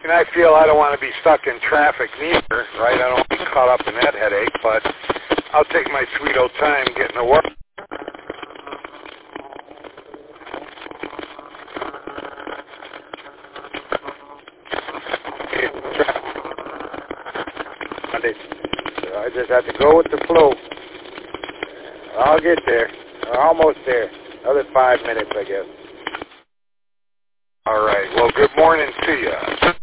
And I feel I don't want to be stuck in traffic neither, right? I don't want to be caught up in that headache, but I'll take my sweet old time getting to work. I just have to go with the flow. I'll get there. Almost there. Another 5 minutes, I guess. All right. Well, good morning to you.